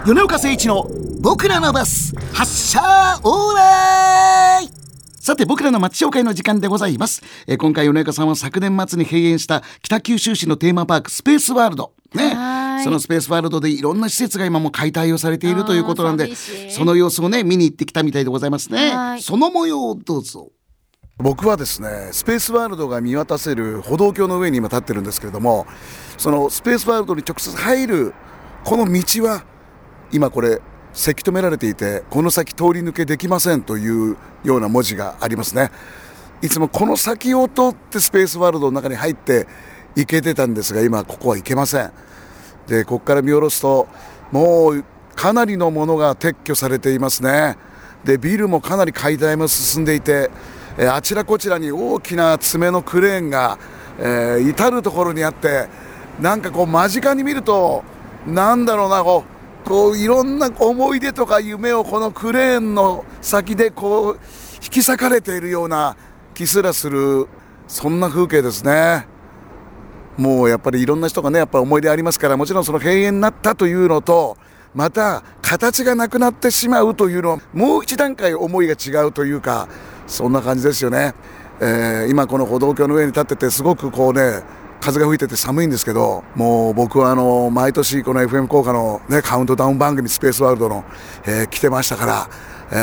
米岡誠一の僕らのバス発車オーライ。さて、僕らの街紹介の時間でございます。今回米岡さんは昨年末に閉園した北九州市のテーマパークスペースワールドね、そのスペースワールドでいろんな施設が今も解体をされているということなんで、その様子をね見に行ってきたみたいでございますね。その模様をどうぞ。 僕はですね、スペースワールドが見渡せる歩道橋の上に今立ってるんですけれども、そのスペースワールドに直接入るこの道は今これせき止められていて、この先通り抜けできませんというような文字がありますね。いつもこの先を通ってスペースワールドの中に入って行けてたんですが、今ここは行けません。で、ここから見下ろすともうかなりのものが撤去されていますね。で、ビルもかなり解体も進んでいて、あちらこちらに大きな爪のクレーンが、至るところにあって、なんかこう間近に見るとなんだろうな、こういろんな思い出とか夢をこのクレーンの先でこう引き裂かれているような気すらする、そんな風景ですね。もうやっぱりいろんな人がねやっぱり思い出ありますから、もちろんその閉園になったというのと、また形がなくなってしまうというのはもう一段階思いが違うというか、そんな感じですよね。今この歩道橋の上に立っててすごくこうね風が吹いてて寒いんですけど、もう僕は毎年この FM 効果の、ね、カウントダウン番組スペースワールドの、来てましたから、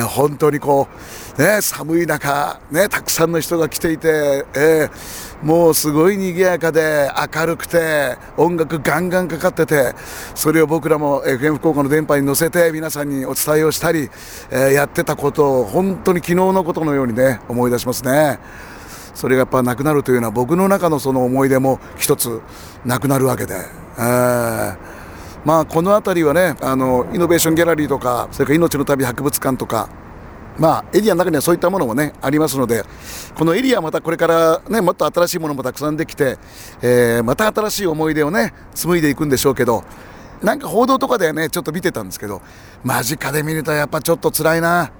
本当にこう、ね、寒い中、ね、たくさんの人が来ていて、もうすごい賑やかで明るくて音楽ガンガンかかってて、それを僕らも FM 効果の電波に乗せて皆さんにお伝えをしたり、やってたことを本当に昨日のことのようにね思い出しますね。それがやっぱなくなるというのは僕の中のその思い出も一つなくなるわけで、まあこの辺りはねイノベーションギャラリーとか、それから命の旅博物館とか、まあエリアの中にはそういったものもねありますので、このエリアはまたこれからねもっと新しいものもたくさんできて、また新しい思い出をね紡いでいくんでしょうけど、なんか報道とかでねちょっと見てたんですけど、間近で見るとやっぱちょっと辛いな。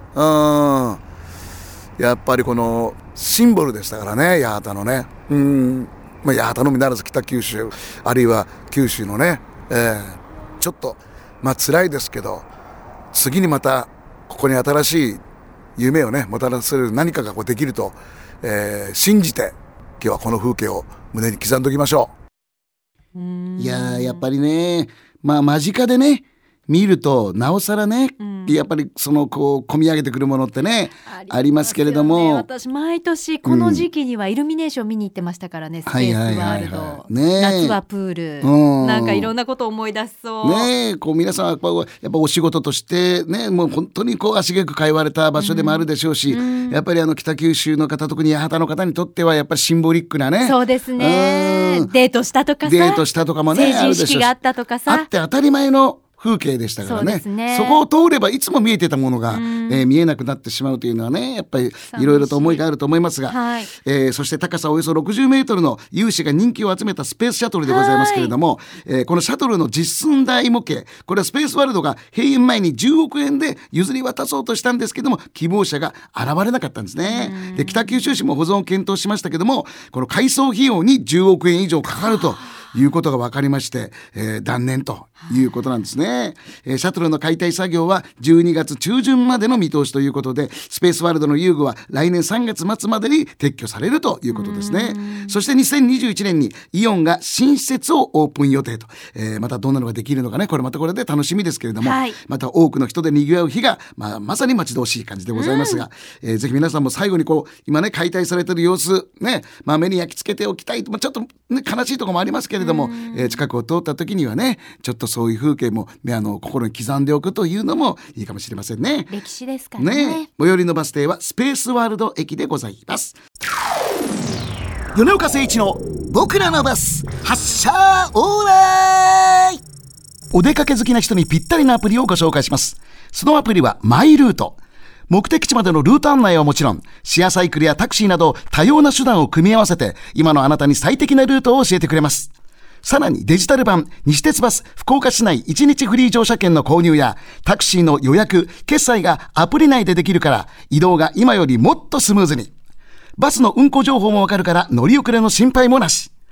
やっぱりこのシンボルでしたからね、八幡のね、まあ、八幡のみならず北九州あるいは九州のね、ちょっとまあ辛いですけど、次にまたここに新しい夢をねもたらせる何かがこうできると、信じて今日はこの風景を胸に刻んでおきましょう。 いややっぱりね、まあ間近でね見るとなおさらね、やっぱりそのこう込み上げてくるものってねありますけれども、 私毎年この時期にはイルミネーション見に行ってましたからね、スペースワールド、夏はプール、なんかいろんなことを思い出しそうね。 こう皆さんはやっぱお仕事としてねもう本当にこう足げく通われた場所でもあるでしょうし、やっぱり北九州の方、特に八幡の方にとってはやっぱりシンボリックなね、 そうですね、デートしたとかさ、 デートしたとかもね、 成人式があったとかさ、 あって当たり前の風景でしたからね。 そこを通ればいつも見えてたものが、見えなくなってしまうというのはねやっぱりいろいろと思いがあると思いますが、そして高さおよそ60メートルの有志が人気を集めたスペースシャトルでございますけれども、このシャトルの実寸大模型、これはスペースワールドが閉園前に10億円で譲り渡そうとしたんですけども、希望者が現れなかったんですね。で、北九州市も保存を検討しましたけども、この改装費用に10億円以上かかるということが分かりまして、断念ということなんですね。シャトルの解体作業は12月中旬までの見通しということで、スペースワールドの遊具は来年3月末までに撤去されるということですね。そして2021年にイオンが新施設をオープン予定と、またどんなのができるのかね、これまたこれで楽しみですけれども、また多くの人で賑わう日が、まさに待ち遠しい感じでございますが、ぜひ皆さんも最後にこう今ね解体されている様子ね、目に焼き付けておきたいと、ちょっと、ね、悲しいところもありますけれども、近くを通った時にはねちょっとそういう風景も心に刻んでおくというのもいいかもしれませんね。 歴史ですからね。 最寄りのバス停はスペースワールド駅でございます。米岡誠一の僕らのバス発車オーライ。お出かけ好きな人にぴったりなアプリをご紹介します。そのアプリはマイルート。目的地までのルート案内はもちろん、シェアサイクルやタクシーなど多様な手段を組み合わせて今のあなたに最適なルートを教えてくれます。さらにデジタル版西鉄バス福岡市内1日フリー乗車券の購入やタクシーの予約、決済がアプリ内でできるから移動が今よりもっとスムーズに。バスの運行情報もわかるから乗り遅れの心配もなし。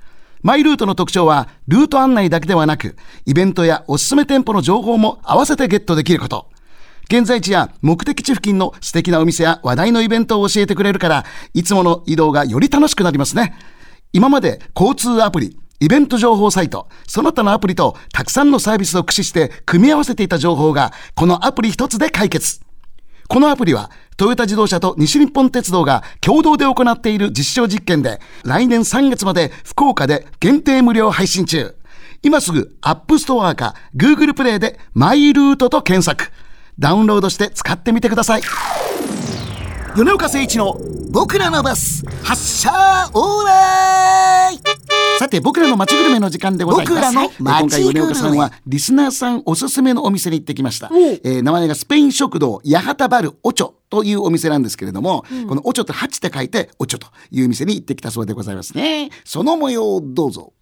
マイルートの特徴はルート案内だけではなく、イベントやおすすめ店舗の情報も合わせてゲットできること。現在地や目的地付近の素敵なお店や話題のイベントを教えてくれるから、いつもの移動がより楽しくなりますね。今まで交通アプリ、イベント情報サイト、その他のアプリとたくさんのサービスを駆使して組み合わせていた情報がこのアプリ一つで解決。このアプリはトヨタ自動車と西日本鉄道が共同で行っている実証実験で、来年3月まで福岡で限定無料配信中。今すぐアップストアか Google プレイでマイルートと検索。ダウンロードして使ってみてください。 米岡誠一の僕らのバス発車オーライ。 さて、僕らの街グルメの時間でございます。 僕らの今回米岡さんはリスナーさんおすすめのお店に行ってきました。名前がスペイン食堂八幡バルオチョというお店なんですけれども、このオチョって8って書いてオチョという店に行ってきたそうでございますね。その模様をどうぞ。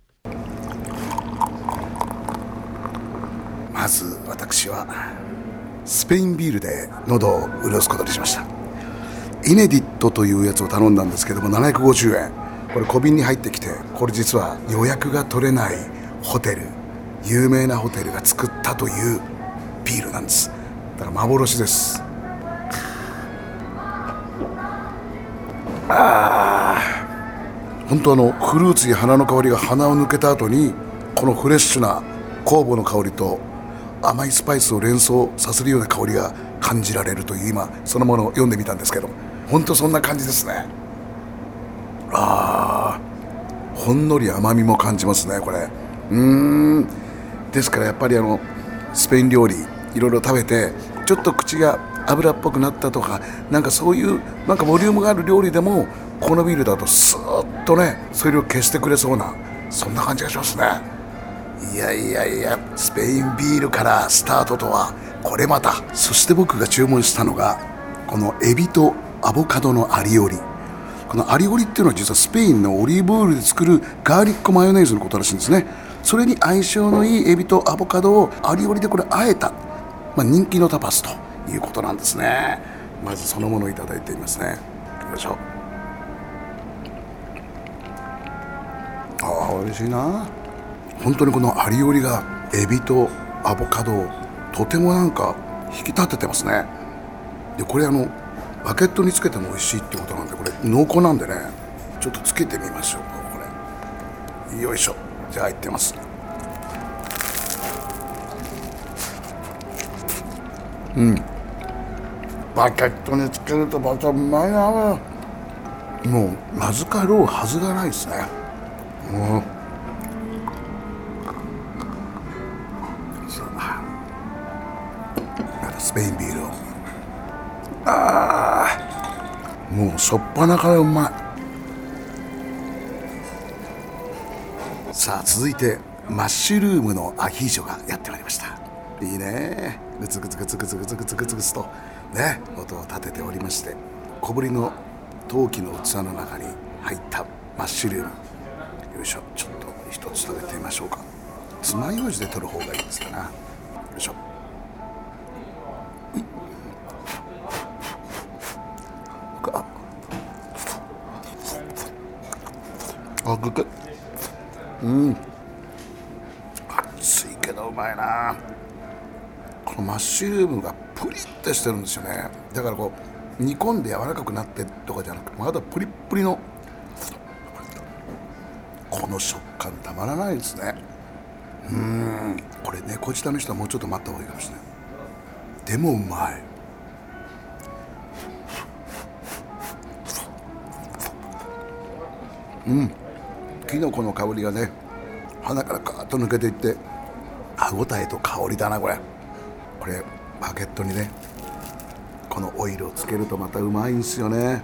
まず私はスペインビールで喉を潤すことにしました。イネディットというやつを頼んだんですけども750円。これ小瓶に入ってきて、これ実は予約が取れないホテル、有名なホテルが作ったというビールなんです。だから幻です。本当フルーツや花の香りが鼻を抜けた後に、このフレッシュな酵母の香りと甘いスパイスを連想させるような香りが感じられるという、今そのものを読んでみたんですけど、本当そんな感じですね。ほんのり甘みも感じますね、これ。ですからやっぱりスペイン料理いろいろ食べて、ちょっと口が油っぽくなったとか、なんかそういうなんかボリュームがある料理でも、このビールだとスーッとね、それを消してくれそうな、そんな感じがしますね。いや、スペインビールからスタートとはこれまた。そして僕が注文したのがこのエビとアボカドのアリオリ。このアリオリっていうのは実はスペインのオリーブオイルで作るガーリックマヨネーズのことらしいんですね。それに相性のいいエビとアボカドをアリオリでこれ和えた、人気のタパスということなんですね。まずそのものをいただいてみますね。よいしょ。美味しいな。本当にこのアリオリがエビとアボカドをとてもなんか引き立ててますね。でこれバケットにつけても美味しいってことなんで、これ濃厚なんでね、ちょっとつけてみましょう。これよいしょ。じゃあいってます。バケットにつけるとまたうまいな。もうまずかろうはずがないですね。スペインビールをもうしょっぱなからうまい。さあ続いてマッシュルームのアヒージョがやってまいりました。いいね。グツグツグツグツグツグツグツグツとね、音を立てておりまして、小ぶりの陶器の器の中に入ったマッシュルーム。よいしょ。ちょっと一つ食べてみましょうか。爪楊枝で取る方がいいですかな。よいしょ。グッ熱いけどうまいな。このマッシュルームがプリッとしてるんですよね。だからこう煮込んで柔らかくなってとかじゃなくて、まだプリップリのこの食感たまらないですね。これ猫舌の人はもうちょっと待った方がいいかもしれない。でもうまい。キノコの香りがね、鼻からガーッと抜けていって、歯ごたえと香りだな。これバケットにね、このオイルをつけるとまたうまいんですよね。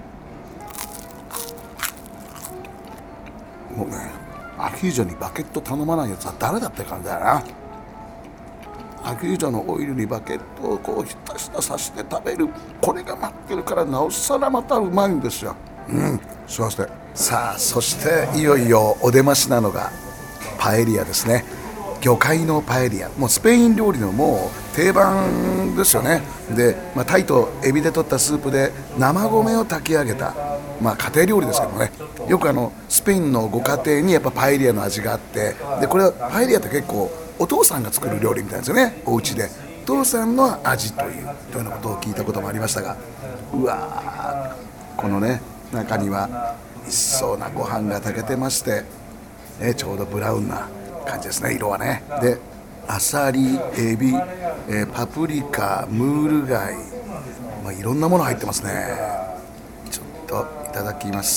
もうね、アヒージョにバケット頼まないやつは誰だって感じだよな。アヒージョのオイルにバケットをこうひたひたさして食べる、これが待ってるからなおさらまたうまいんですよ。幸せ。さあそしていよいよお出ましなのがパエリアですね。魚介のパエリア、もうスペイン料理のもう定番ですよね。で、タイとエビで取ったスープで生米を炊き上げたまあ家庭料理ですけどね、よくスペインのご家庭にやっぱパエリアの味があって、でこれはパエリアって結構お父さんが作る料理みたいですよね、お家でお父さんの味というようなことを聞いたこともありましたが、うわー、このね中には美味しそうなご飯が炊けてまして、ね、ちょうどブラウンな感じですね、色はね。でアサリ、エビ、パプリカ、ムール貝、まあ、いろんなもの入ってますね。ちょっといただきます。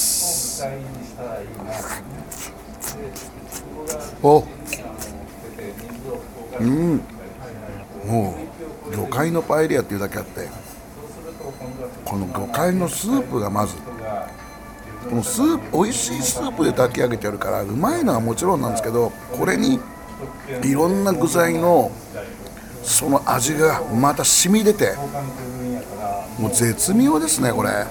お、もう魚介のパエリアっていうだけあって、この魚介のスープがまず、このスープ、美味しいスープで炊き上げてあるからうまいのはもちろんなんですけど、これにいろんな具材のその味がまた染み出て、もう絶妙ですねこれ。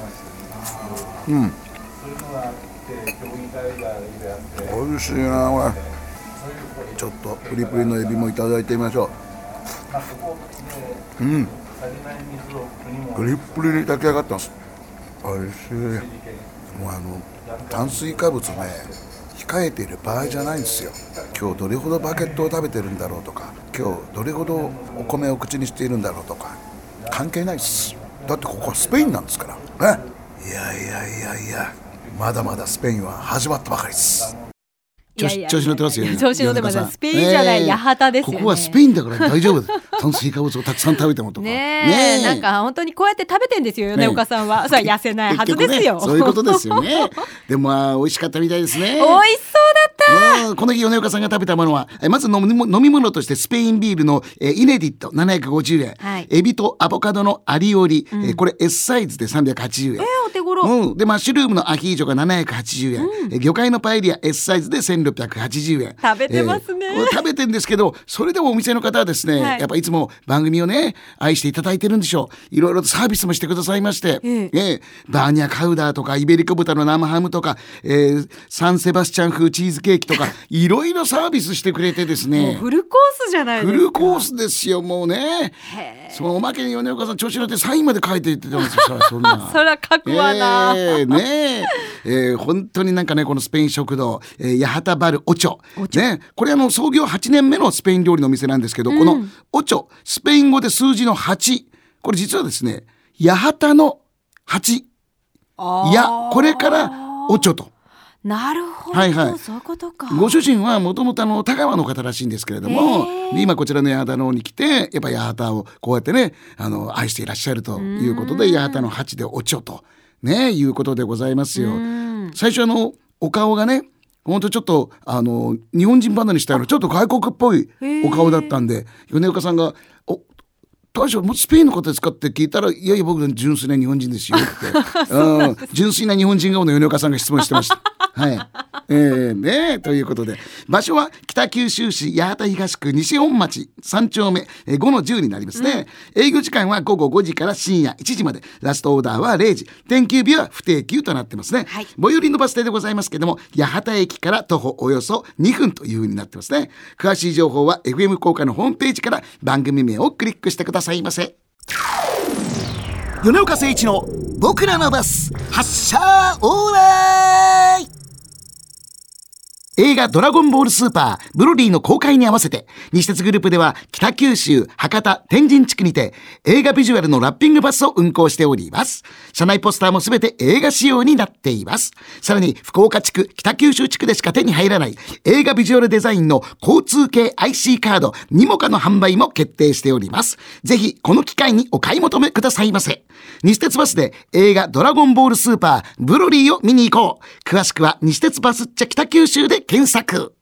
美味しいなこれ。ちょっとプリプリのエビもいただいてみましょう。プリプリに炊き上がってます。美味しい。もう炭水化物ね控えている場合じゃないんですよ。今日どれほどバゲットを食べてるんだろうとか、今日どれほどお米を口にしているんだろうとか関係ないです。だってここはスペインなんですからね。いやまだまだスペインは始まったばかりです。 調子乗ってますよね。 調子乗ってます。スペインじゃない、八幡ですよね。 ここはスペインだから大丈夫です。炭水化物をたくさん食べてもとかねえ、なんか本当にこうやって食べてんですよ、米岡さんは。それは痩せないはずですよ。 そういうことですよね。でも美味しかったみたいですね。 美味しそうだった。 この日米岡さんが食べたものは、まず飲み物としてスペインビールのイネディット750円、エビとアボカドのアリオリ、これ S サイズで380円、 お手頃。 でマッシュルームのアヒージョが780円、魚介のパエリア S サイズで1680円。 食べてますね。 食べてんですけど、それでもお店の方はですね、やっぱいつも番組をね愛していただいてるんでしょう。いろいろとサービスもしてくださいまして、バーニャカウダーとかイベリコ豚の生ハムとか、サンセバスチャン風チーズケーキとかいろいろサービスしてくれてですね、 もうフルコースじゃないですか。 フルコースですよもうね。そのおまけに米岡さん調子乗ってサインまで書いていってますよ。そんなそりゃ書くわな。 本当になんかね、このスペイン食堂、八幡バルオチョね、これ創業8年目のスペイン料理のお店なんですけど、このオチョ、スペイン語で数字の8、これ実はですね八幡の8、これからオチョと。 なるほど、そういうことか。 ご主人はもともと田川の方らしいんですけれども、今こちらの八幡の方に来て、やっぱ八幡をこうやってね愛していらっしゃるということで、八幡の8でおちょとねいうことでございますよ。最初お顔がね、ほんとちょっと日本人離れしたようなちょっと外国っぽいお顔だったんで、米岡さんが大将もうスペインの方ですかって聞いたら、いや僕純粋な日本人ですよって純粋な日本人顔の米岡さんが質問してました。ね、ということで場所は北九州市八幡東区西本町3丁目5-10になりますね。営業時間は午後5時から深夜1時まで、ラストオーダーは0時、定休日は不定休となってますね。最寄りのバス停でございますけども、八幡駅から徒歩およそ2分という風になってますね。詳しい情報は FM 福岡のホームページから番組名をクリックしてくださいませ。米岡誠一の僕らのバス発車オーライ。映画ドラゴンボールスーパーブロリーの公開に合わせて、西鉄グループでは北九州、博多、天神地区にて映画ビジュアルのラッピングバスを運行しております。車内ポスターもすべて映画仕様になっています。さらに福岡地区、北九州地区でしか手に入らない映画ビジュアルデザインの交通系 IC カードにもかの販売も決定しております。ぜひこの機会にお買い求めくださいませ。西鉄バスで映画ドラゴンボールスーパーブロリーを見に行こう。詳しくは西鉄バスっちゃ北九州で検索。